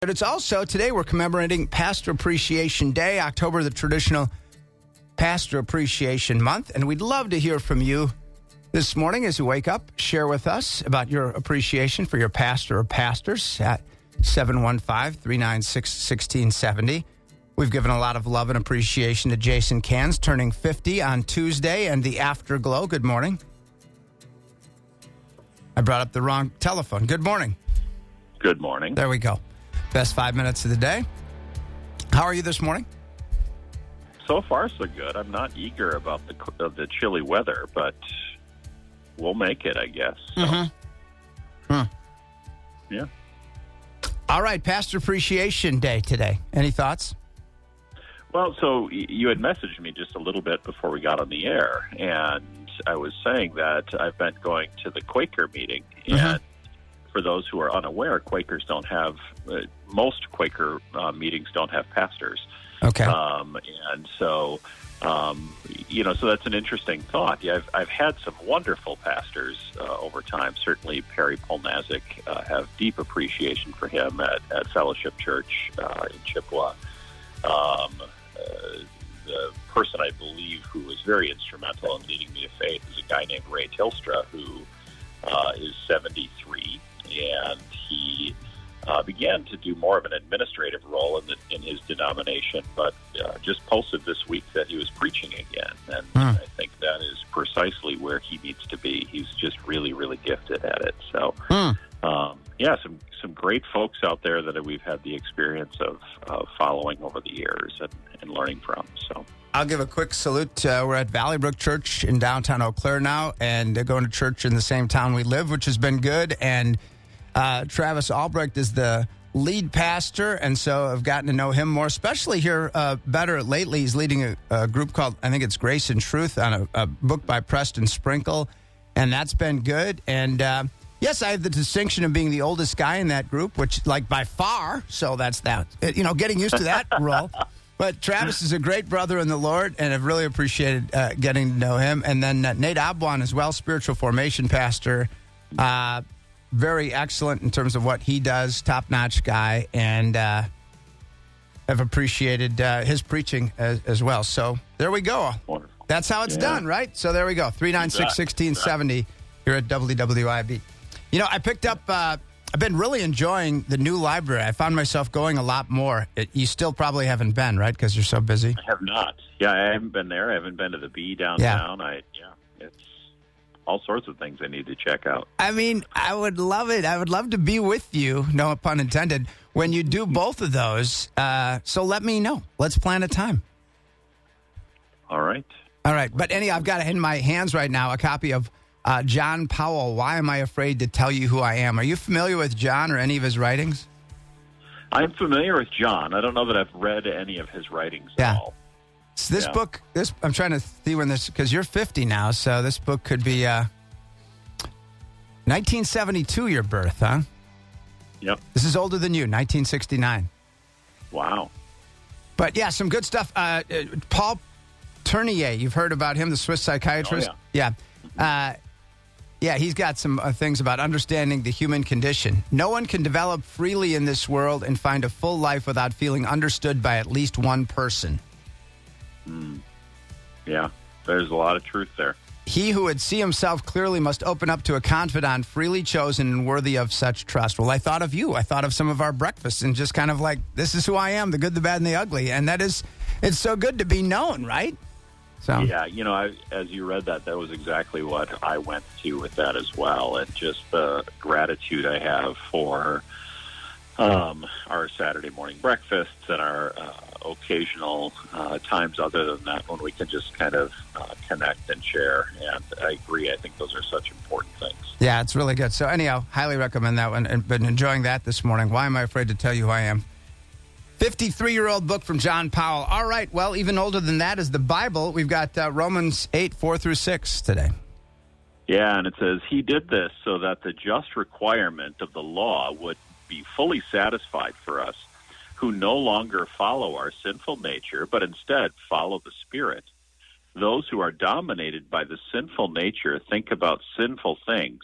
But it's also, today we're commemorating Pastor Appreciation Day, October, the traditional Pastor Appreciation Month. And we'd love to hear from you this morning as you wake up. Share with us about your appreciation for your pastor or pastors at 715-396-1670. We've given a lot of love and appreciation to Jason Cans, turning 50 on Tuesday, and the Afterglow. Good morning. I brought up the wrong telephone. Good morning. Good morning. There we go. Best 5 minutes of the day. How are you this morning? So far, so good. I'm not eager about the chilly weather, but we'll make it, I guess. So. Yeah. All right, Pastor Appreciation Day today. Any thoughts? Well, so you had messaged me just a little bit before we got on the air, and I was saying that I've been going to the Quaker meeting, and for those who are unaware, Quakers don't have, most Quaker meetings don't have pastors. Okay. And so, so that's an interesting thought. Yeah, I've had some wonderful pastors over time. Certainly Perry Polnazik, have deep appreciation for him at Fellowship Church in Chippewa. The person I believe who was very instrumental in leading me to faith is a guy named Ray Tilstra, who is 73. And he began to do more of an administrative role in his denomination, but just posted this week that he was preaching again. And I think that is precisely where he needs to be. He's just really, really gifted at it. So, some great folks out there that we've had the experience of following over the years and learning from. So I'll give a quick salute. We're at Valley Brook Church in downtown Eau Claire now, and going to church in the same town we live, which has been good. And Travis Albrecht is the lead pastor, and so I've gotten to know him more, especially here better lately. He's leading a group called, I think it's Grace and Truth, on a book by Preston Sprinkle, and that's been good. And yes, I have the distinction of being the oldest guy in that group, which, like, by far, so that's that. Getting used to that role. But Travis is a great brother in the Lord, and I've really appreciated getting to know him. And then Nate Abwan as well, spiritual formation pastor, very excellent in terms of what he does, top-notch guy, and have appreciated his preaching as well. So there we go. Wonderful. That's how it's done, right? So there we go, 396-1670 here at WWIB. I picked up, I've been really enjoying the new library. I found myself going a lot more. You still probably haven't been, right, because you're so busy? I have not. Yeah, I haven't been there. I haven't been to the B downtown. It's all sorts of things I need to check out. I mean, I would love it. I would love to be with you, no pun intended, when you do both of those. So let me know. Let's plan a time. All right. But I've got in my hands right now a copy of John Powell, Why Am I Afraid to Tell You Who I Am? Are you familiar with John or any of his writings? I'm familiar with John. I don't know that I've read any of his writings at all. So this book, I'm trying to see when this, because you're 50 now, so this book could be 1972, your birth, huh? Yep. This is older than you, 1969. Wow. But yeah, some good stuff. Paul Tournier, you've heard about him, the Swiss psychiatrist? Oh, yeah. He's got some things about understanding the human condition. No one can develop freely in this world and find a full life without feeling understood by at least one person. Yeah, there's a lot of truth there. He who would see himself clearly must open up to a confidant freely chosen and worthy of such trust. Well, I thought of you. I thought of some of our breakfasts and just kind of like, this is who I am, the good, the bad, and the ugly. And it's so good to be known, right? So. Yeah, as you read that was exactly what I went to with that as well. And just the gratitude I have for our Saturday morning breakfasts and our occasional times other than that when we can just kind of connect and share. And I agree. I think those are such important things. Yeah, it's really good. So anyhow, highly recommend that one. And been enjoying that this morning. Why Am I Afraid to Tell You Who I Am? 53-year-old book from John Powell. All right, well, even older than that is the Bible. We've got Romans 8, 4-6 today. Yeah, and it says, He did this so that the just requirement of the law would be fully satisfied for us, who no longer follow our sinful nature, but instead follow the Spirit. Those who are dominated by the sinful nature think about sinful things,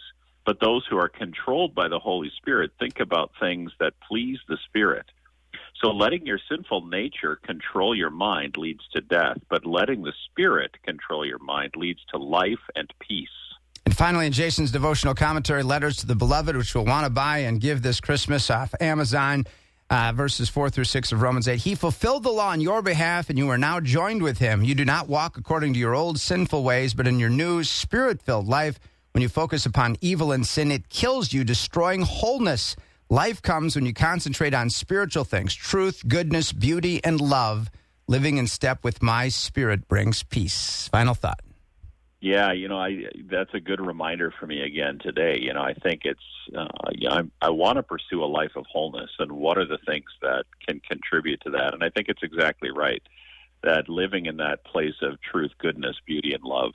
But those who are controlled by the Holy Spirit think about things that please the Spirit. So letting your sinful nature control your mind leads to death, but letting the Spirit control your mind leads to life and peace. And finally, in Jason's devotional commentary, Letters to the Beloved, which we'll want to buy and give this Christmas off Amazon, verses 4 through 6 of Romans 8. He fulfilled the law on your behalf, and you are now joined with him. You do not walk according to your old sinful ways, but in your new Spirit-filled life. When you focus upon evil and sin, it kills you, destroying wholeness. Life comes when you concentrate on spiritual things, truth, goodness, beauty, and love. Living in step with my Spirit brings peace. Final thought. Yeah, that's a good reminder for me again today. I think it's, I want to pursue a life of wholeness, and what are the things that can contribute to that? And I think it's exactly right, that living in that place of truth, goodness, beauty, and love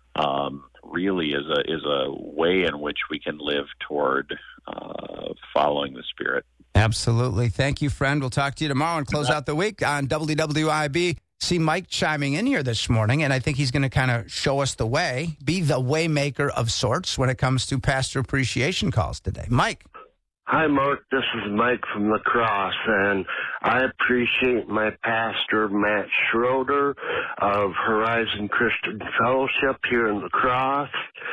really is a way in which we can live toward following the Spirit. Absolutely. Thank you, friend. We'll talk to you tomorrow and close out the week on WWIB. See Mike chiming in here this morning, and I think he's going to kind of show us the way, be the way maker of sorts when it comes to pastor appreciation calls today. Mike. Hi, Mark. This is Mike from La Crosse, and I appreciate my pastor, Matt Schroeder of Horizon Christian Fellowship here in La Crosse.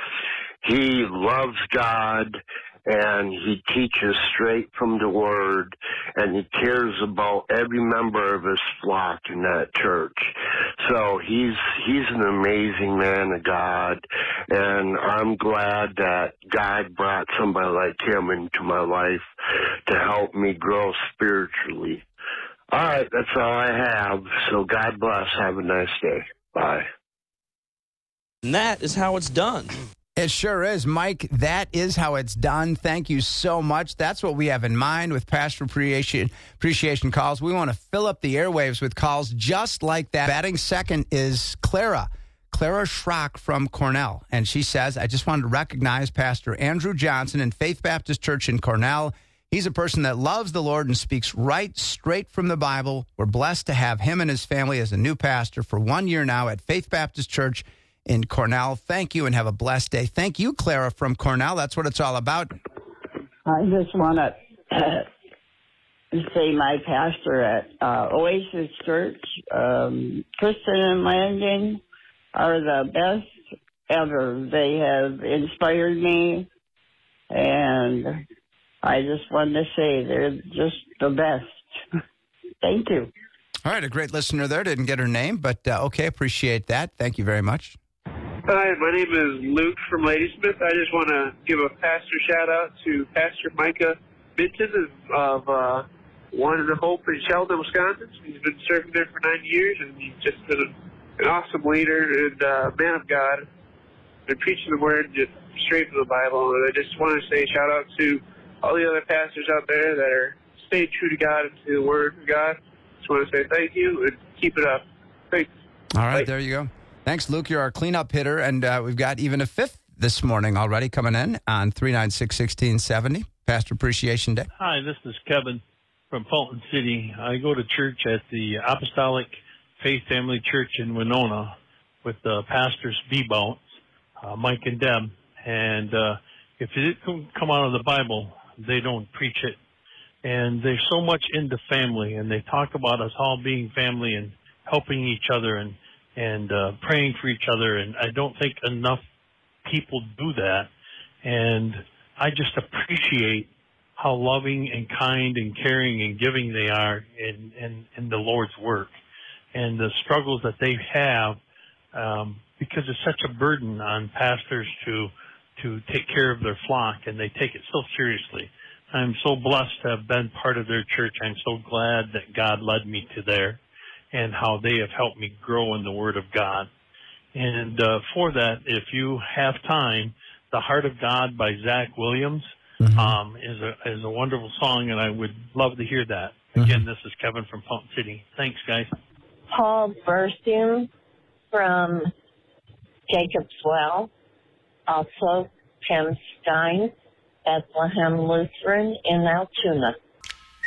He loves God, and he teaches straight from the Word, and he cares about every member of his flock in that church. So he's an amazing man of God, and I'm glad that God brought somebody like him into my life to help me grow spiritually. All right, that's all I have. So God bless. Have a nice day. Bye. And that is how it's done. It sure is, Mike. That is how it's done. Thank you so much. That's what we have in mind with pastor appreciation calls. We want to fill up the airwaves with calls just like that. Batting second is Clara Schrock from Cornell. And she says, I just wanted to recognize Pastor Andrew Johnson in Faith Baptist Church in Cornell. He's a person that loves the Lord and speaks right straight from the Bible. We're blessed to have him and his family as a new pastor for 1 year now at Faith Baptist Church in Cornell. Thank you and have a blessed day. Thank you, Clara from Cornell. That's what it's all about. I just want to say my pastor at Oasis Church, Kristen and Landon, are the best ever. They have inspired me, and I just wanted to say they're just the best. Thank you. All right, a great listener there. Didn't get her name, but okay, appreciate that. Thank you very much. Hi, my name is Luke from Ladysmith. I just want to give a pastor shout-out to Pastor Micah Minton of One in Hope in Sheldon, Wisconsin. He's been serving there for 9 years, and he's just been an awesome leader and man of God. Been preaching the Word just straight from the Bible. And I just want to say shout-out to all the other pastors out there that are staying true to God and to the Word of God. Just want to say thank you and keep it up. Thanks. All right, Bye. There you go. Thanks, Luke. You're our cleanup hitter, and we've got even a fifth this morning already coming in on 396-1670, Pastor Appreciation Day. Hi, this is Kevin from Fulton City. I go to church at the Apostolic Faith Family Church in Winona with Pastors Bebout, Mike and Deb. And if it didn't come out of the Bible, they don't preach it. And they're so much into family, and they talk about us all being family and helping each other and praying for each other, and I don't think enough people do that. And I just appreciate how loving and kind and caring and giving they are in the Lord's work, and the struggles that they have, because it's such a burden on pastors to take care of their flock, and they take it so seriously. I'm so blessed to have been part of their church. I'm so glad that God led me to there, and how they have helped me grow in the Word of God. And for that, if you have time, The Heart of God by Zach Williams is a wonderful song, and I would love to hear that. Again, this is Kevin from Fulton City. Thanks, guys. Paul Burstein from Jacob's Well, also Tim Stein, Bethlehem Lutheran in Altoona.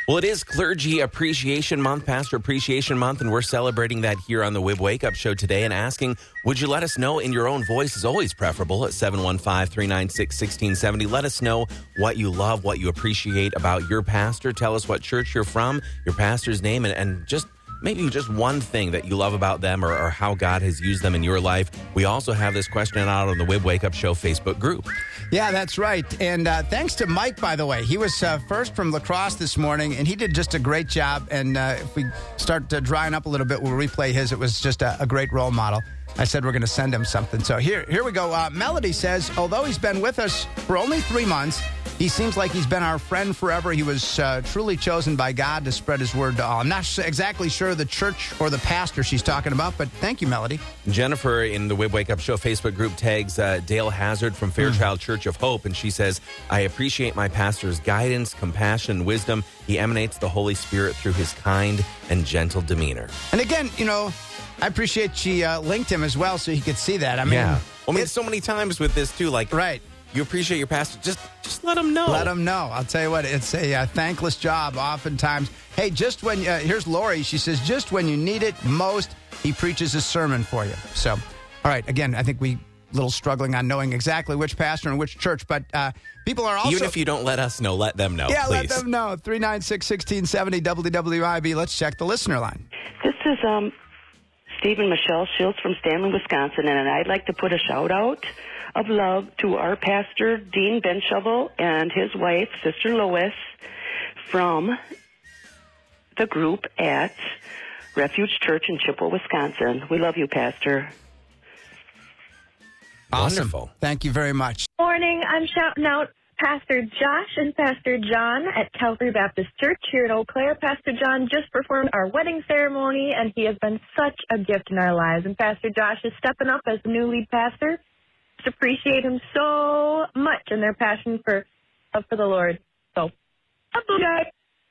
Well, it is Clergy Appreciation Month, Pastor Appreciation Month, and we're celebrating that here on the WIB Wake Up Show today and asking, would you let us know in your own voice is always preferable at 715-396-1670. Let us know what you love, what you appreciate about your pastor. Tell us what church you're from, your pastor's name, and just maybe just one thing that you love about them or how God has used them in your life. We also have this question out on the WIB Wake Up Show Facebook group. Yeah, that's right. And thanks to Mike, by the way. He was first from La Crosse this morning, and he did just a great job. And if we start drying up a little bit, we'll replay his. It was just a great role model. I said we're going to send him something. So here we go. Melody says, although he's been with us for only 3 months, he seems like he's been our friend forever. He was truly chosen by God to spread his word to all. I'm not exactly sure the church or the pastor she's talking about, but thank you, Melody. Jennifer in the WIB Wake Up Show Facebook group tags Dale Hazard from Fairchild Church of Hope, and she says, I appreciate my pastor's guidance, compassion, and wisdom. He emanates the Holy Spirit through his kind and gentle demeanor. And again, I appreciate she linked him as well so he could see that. I mean, yeah. Well, I mean, so many times with this, too, like, right. You appreciate your pastor. Just let him know. Let him know. I'll tell you what, it's a thankless job oftentimes. Hey, just when, here's Lori. She says, just when you need it most, he preaches a sermon for you. So, all right, again, I think we a little struggling on knowing exactly which pastor and which church, but people are also... Even if you don't let us know, let them know, yeah, please. Let them know. 396-1670 WWIB. Let's check the listener line. This is Steve and Michelle Schultz from Stanley, Wisconsin, and I'd like to put a shout-out of love to our pastor, Dean Benshovel, and his wife, Sister Lois, from the group at Refuge Church in Chippewa, Wisconsin. We love you, Pastor. Awesome. Wonderful. Thank you very much. Morning. I'm shouting out Pastor Josh and Pastor John at Calvary Baptist Church here in Eau Claire. Pastor John just performed our wedding ceremony, and he has been such a gift in our lives. And Pastor Josh is stepping up as the new lead pastor. Just appreciate him so much and their passion for the Lord. So, up to you guys.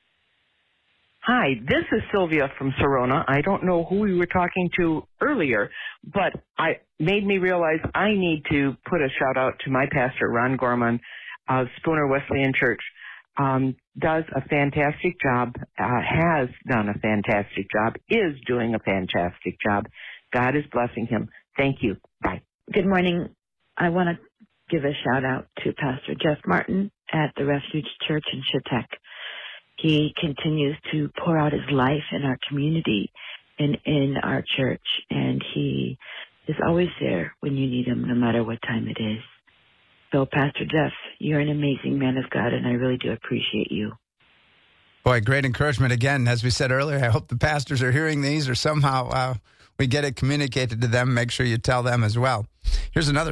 Hi, this is Sylvia from Sorona. I don't know who we were talking to earlier, but it made me realize I need to put a shout out to my pastor, Ron Gorman of Spooner Wesleyan Church. Does a fantastic job, has done a fantastic job, is doing a fantastic job. God is blessing him. Thank you. Bye. Good morning. I want to give a shout out to Pastor Jeff Martin at the Refuge Church in Chautauqua. He continues to pour out his life in our community and in our church, and he is always there when you need him, no matter what time it is. So, Pastor Jeff, you're an amazing man of God, and I really do appreciate you. Boy, great encouragement again. As we said earlier, I hope the pastors are hearing these or somehow we get it communicated to them. Make sure you tell them as well. Here's another.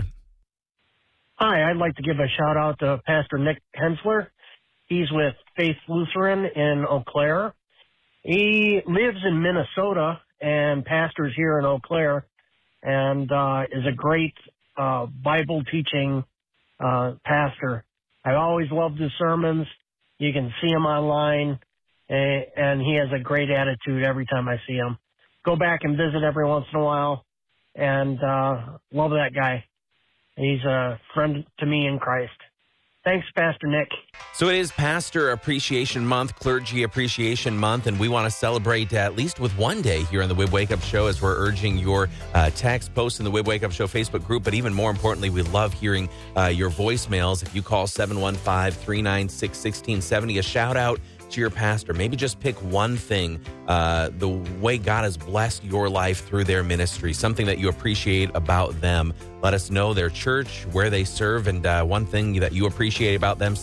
Hi, I'd like to give a shout out to Pastor Nick Hensler. He's with Faith Lutheran in Eau Claire. He lives in Minnesota and pastors here in Eau Claire and is a great Bible teaching pastor. I always loved his sermons. You can see him online, and he has a great attitude every time I see him. Go back and visit every once in a while, and love that guy. He's a friend to me in Christ. Thanks, Pastor Nick. So it is Pastor Appreciation Month, Clergy Appreciation Month, and we want to celebrate at least with one day here on the WIB Wake Up Show as we're urging your text posts in the WIB Wake Up Show Facebook group. But even more importantly, we love hearing your voicemails. If you call 715-396-1670, a shout out to your pastor. Maybe just pick one thing, the way God has blessed your life through their ministry, something that you appreciate about them. Let us know their church, where they serve, and one thing that you appreciate about them,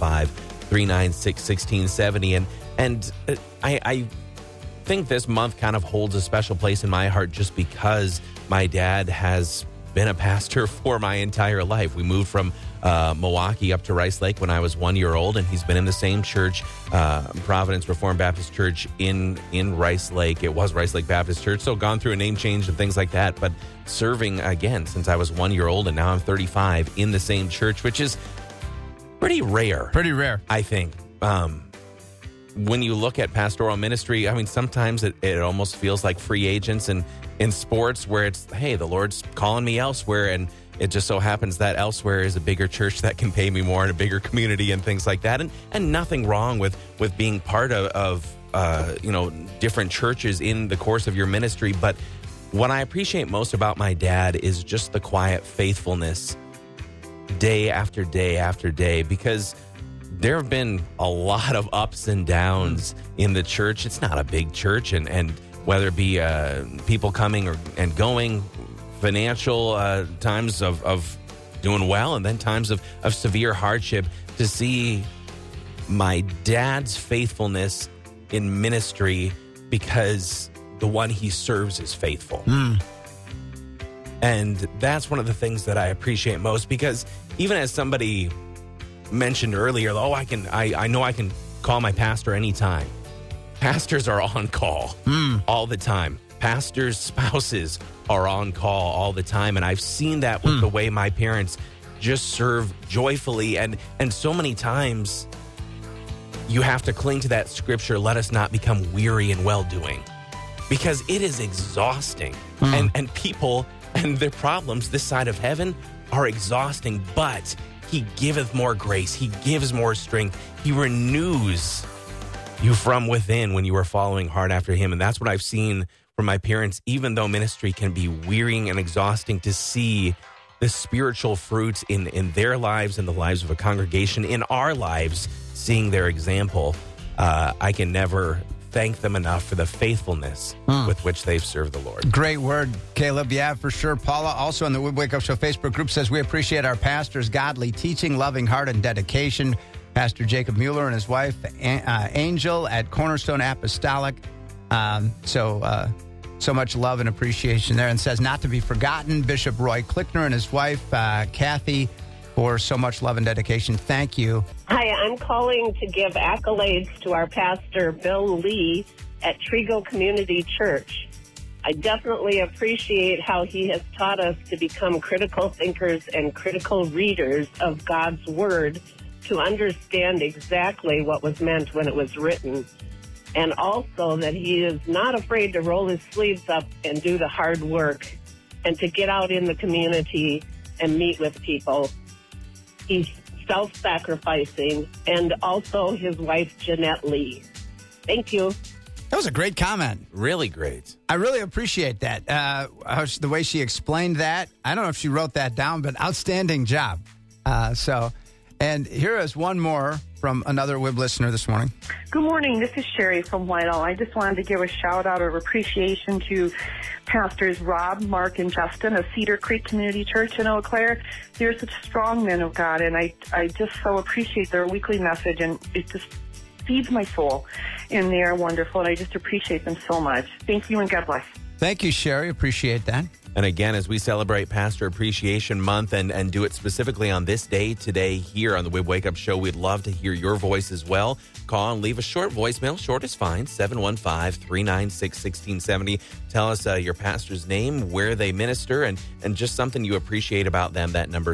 715-396-1670. And I think this month kind of holds a special place in my heart just because my dad has been a pastor for my entire life. We moved from Milwaukee up to Rice Lake when I was 1 year old, and he's been in the same church, Providence Reformed Baptist Church in Rice Lake. It was Rice Lake Baptist Church, so gone through a name change and things like that, but serving again since I was 1 year old, and now I'm 35 in the same church, which is pretty rare. Pretty rare. I think. When you look at pastoral ministry, I mean, sometimes it almost feels like free agents in sports where it's, hey, the Lord's calling me elsewhere, and it just so happens that elsewhere is a bigger church that can pay me more in a bigger community and things like that. And nothing wrong with being part of different churches in the course of your ministry. But what I appreciate most about my dad is just the quiet faithfulness day after day after day, because there have been a lot of ups and downs in the church. It's not a big church, and whether it be people coming and going, financial times of doing well, and then times of severe hardship, to see my dad's faithfulness in ministry, because the one he serves is faithful. And that's one of the things that I appreciate most, because even as somebody mentioned earlier, I know I can call my pastor anytime. Pastors are on call all the time. Pastors' spouses are on call all the time. And I've seen that with the way my parents just serve joyfully. And so many times you have to cling to that scripture, let us not become weary in well-doing, because it is exhausting. And people and their problems this side of heaven are exhausting, but he giveth more grace. He gives more strength. He renews you from within when you are following hard after him. And that's what I've seen from my parents. Even though ministry can be wearying and exhausting, to see the spiritual fruits in their lives and the lives of a congregation, in our lives, seeing their example, I can never thank them enough for the faithfulness with which they've served the Lord. Great word, Caleb. Yeah, for sure. Paula, also on the Wake Up Show Facebook group, says, we appreciate our pastor's godly teaching, loving heart, and dedication. Pastor Jacob Mueller and his wife, Angel, at Cornerstone Apostolic. So much love and appreciation there. And says, not to be forgotten, Bishop Roy Klickner and his wife, Kathy, for so much love and dedication. Thank you. Hi, I'm calling to give accolades to our pastor, Bill Lee, at Trigo Community Church. I definitely appreciate how he has taught us to become critical thinkers and critical readers of God's Word, to understand exactly what was meant when it was written. And also that he is not afraid to roll his sleeves up and do the hard work, and to get out in the community and meet with people. He's self-sacrificing, and also his wife, Jeanette Lee. Thank you. That was a great comment. Really great. I really appreciate that. The way she explained that. I don't know if she wrote that down, but outstanding job. And here is one more from another WIB listener this morning. Good morning. This is Sherry from Whitehall. I just wanted to give a shout-out of appreciation to Pastors Rob, Mark, and Justin of Cedar Creek Community Church in Eau Claire. They're such strong men of God, and I just so appreciate their weekly message, and it just feeds my soul. And they are wonderful, and I just appreciate them so much. Thank you, and God bless. Thank you, Sherry. Appreciate that. And again, as we celebrate Pastor Appreciation Month and do it specifically on this day today here on the WIB Wake Up Show, we'd love to hear your voice as well. Call and leave a short voicemail. Short is fine. 715-396-1670. Tell us your pastor's name, where they minister, and just something you appreciate about them. That number,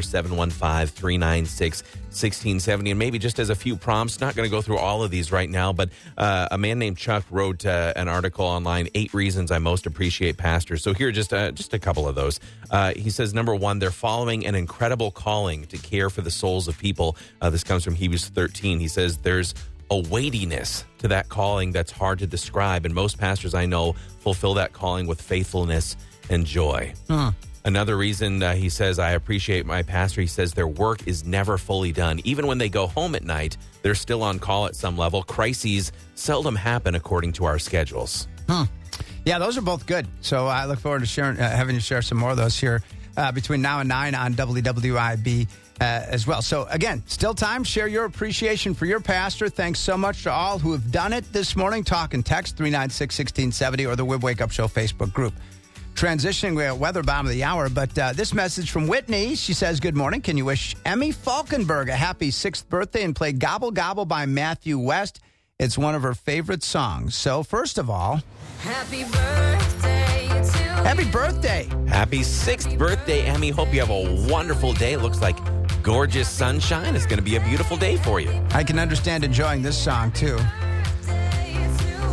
715-396-1670. And maybe just as a few prompts, not going to go through all of these right now, but a man named Chuck wrote an article online, 8 Reasons I Most Appreciate Pastors. So here are just a couple of those. He says, number 1, they're following an incredible calling to care for the souls of people. This comes from Hebrews 13. He says, there's a weightiness to that calling that's hard to describe, and most pastors I know fulfill that calling with faithfulness and joy. Another reason he says, I appreciate my pastor, he says their work is never fully done. Even when they go home at night, they're still on call at some level. Crises seldom happen according to our schedules. Yeah, those are both good. So I look forward to having you share some more of those here between now and 9 on WWIB as well. So again, still time. Share your appreciation for your pastor. Thanks so much to all who have done it this morning. Talk and text 396-1670 or the WIB Wake Up Show Facebook group. Transitioning, we're at weather bottom of the hour, but this message from Whitney. She says, good morning. Can you wish Emmy Falkenberg a happy 6th birthday and play Gobble Gobble by Matthew West? It's one of her favorite songs. So first of all, happy birthday to you. Happy birthday. Happy 6th birthday, Emmy. Hope you have a wonderful day. It looks like gorgeous sunshine. It's going to be a beautiful day for you. I can understand enjoying this song, too.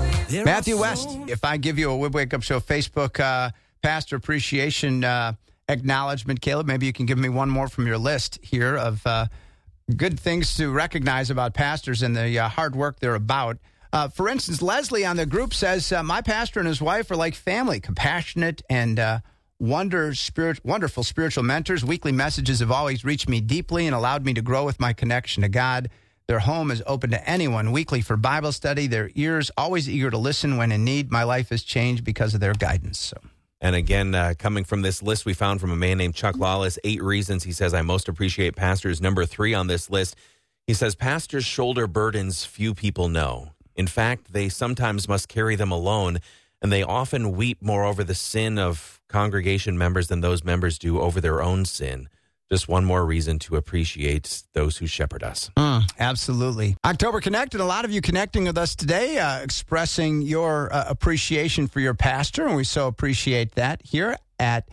Matthew West, if I give you a WIB Wake Up Show Facebook Pastor Appreciation acknowledgement. Caleb, maybe you can give me one more from your list here of good things to recognize about pastors and the hard work they're about. For instance, Leslie on the group says, my pastor and his wife are like family, compassionate and wonderful spiritual mentors. Weekly messages have always reached me deeply and allowed me to grow with my connection to God. Their home is open to anyone weekly for Bible study. Their ears always eager to listen when in need. My life has changed because of their guidance. So. And again, coming from this list we found from a man named Chuck Lawless, 8 reasons he says I most appreciate pastors. Number 3 on this list, he says pastors shoulder burdens few people know. In fact, they sometimes must carry them alone, and they often weep more over the sin of congregation members than those members do over their own sin. Just one more reason to appreciate those who shepherd us. Absolutely. October Connected, a lot of you connecting with us today, expressing your appreciation for your pastor, and we so appreciate that here at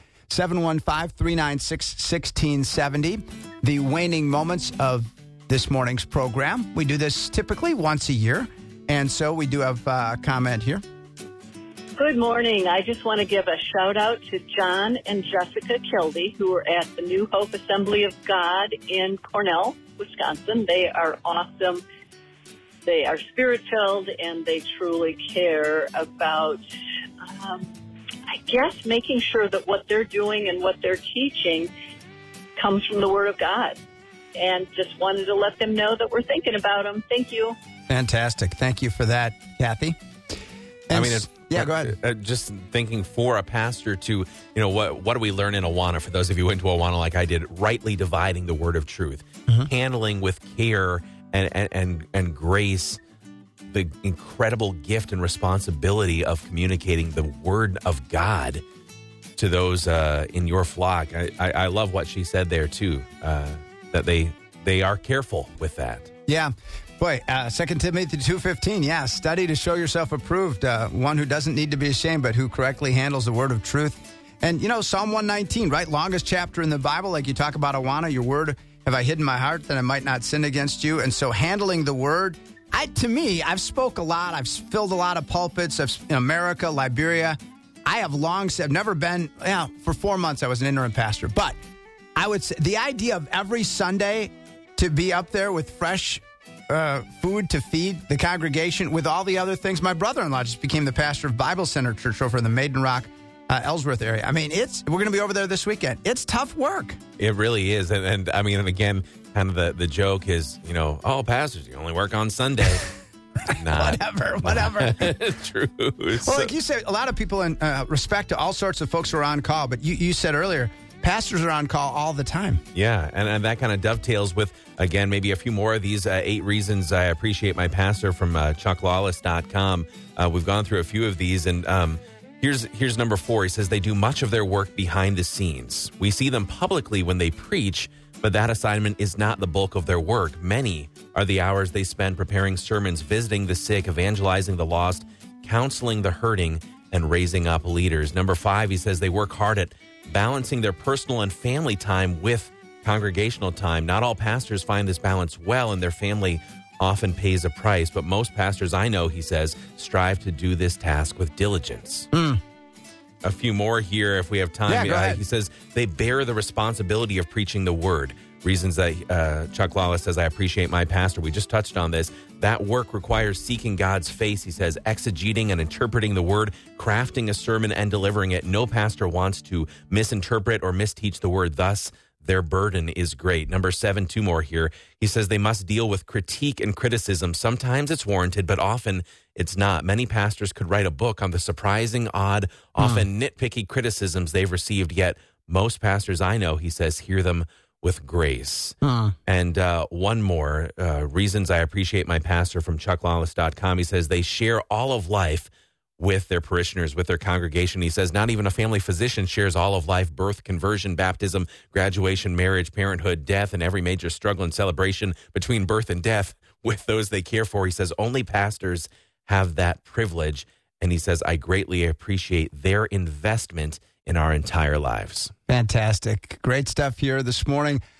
715-396-1670, the waning moments of this morning's program. We do this typically once a year, and so we do have a comment here. Good morning. I just want to give a shout out to John and Jessica Kildy, who are at the New Hope Assembly of God in Cornell, Wisconsin. They are awesome. They are spirit-filled, and they truly care about, I guess, making sure that what they're doing and what they're teaching comes from the Word of God. And just wanted to let them know that we're thinking about them. Thank you. Fantastic. Thank you for that, Kathy. And go ahead. Just thinking for a pastor to, what do we learn in Awana? For those of you who went to Awana like I did, rightly dividing the word of truth, handling with care and grace the incredible gift and responsibility of communicating the word of God to those in your flock. I love what she said there too, that they are careful with that. Yeah. Boy, 2 Timothy 2:15, study to show yourself approved, one who doesn't need to be ashamed, but who correctly handles the word of truth. And, Psalm 119, right? Longest chapter in the Bible, like you talk about Awana, your word have I hidden in my heart that I might not sin against you. And so handling the word, I've spoke a lot. I've filled a lot of pulpits in America, Liberia. I've never been, for 4 months I was an interim pastor. But I would say the idea of every Sunday to be up there with fresh food to feed the congregation with all the other things. My brother-in-law just became the pastor of Bible Center Church over in the Maiden Rock, Ellsworth area. I mean, we're going to be over there this weekend. It's tough work. It really is. And again, kind of the joke is, oh, pastors, you only work on Sunday. Whatever. True. Well, like you said, a lot of people in respect to all sorts of folks who are on call, but you said earlier, pastors are on call all the time. Yeah, and that kind of dovetails with, again, maybe a few more of these 8 reasons I appreciate my pastor from chucklawless.com. We've gone through a few of these, and here's number 4. He says they do much of their work behind the scenes. We see them publicly when they preach, but that assignment is not the bulk of their work. Many are the hours they spend preparing sermons, visiting the sick, evangelizing the lost, counseling the hurting, and raising up leaders. Number 5, he says they work hard at balancing their personal and family time with congregational time. Not all pastors find this balance well, and their family often pays a price. But most pastors I know, he says, strive to do this task with diligence. A few more here if we have time. Yeah, go ahead. He says they bear the responsibility of preaching the word. Reasons that Chuck Lawless says I appreciate my pastor. We just touched on this. That work requires seeking God's face. He says exegeting and interpreting the word, crafting a sermon and delivering it. No pastor wants to misinterpret or misteach the word. Thus, their burden is great. Number 7, 2 more here. He says they must deal with critique and criticism. Sometimes it's warranted, but often it's not. Many pastors could write a book on the surprising, odd, often nitpicky criticisms they've received, yet most pastors I know, he says, hear them with grace. And one more, reasons I appreciate my pastor from chucklawless.com. He says they share all of life with their parishioners, with their congregation. He says not even a family physician shares all of life: birth, conversion, baptism, graduation, marriage, parenthood, death, and every major struggle and celebration between birth and death with those they care for. He says only pastors have that privilege. And he says, I greatly appreciate their investment in our entire lives. Fantastic. Great stuff here this morning.